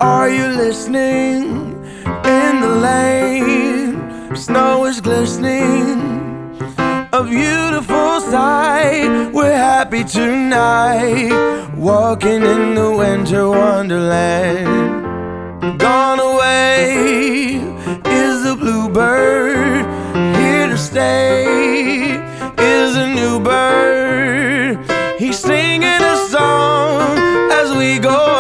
Are you listening? In the lane, snow is glistening, a beautiful sight. We're happy tonight, walking in the winter wonderland. Gone away is the bluebird, here to stay is a new bird. He's singing a song as we go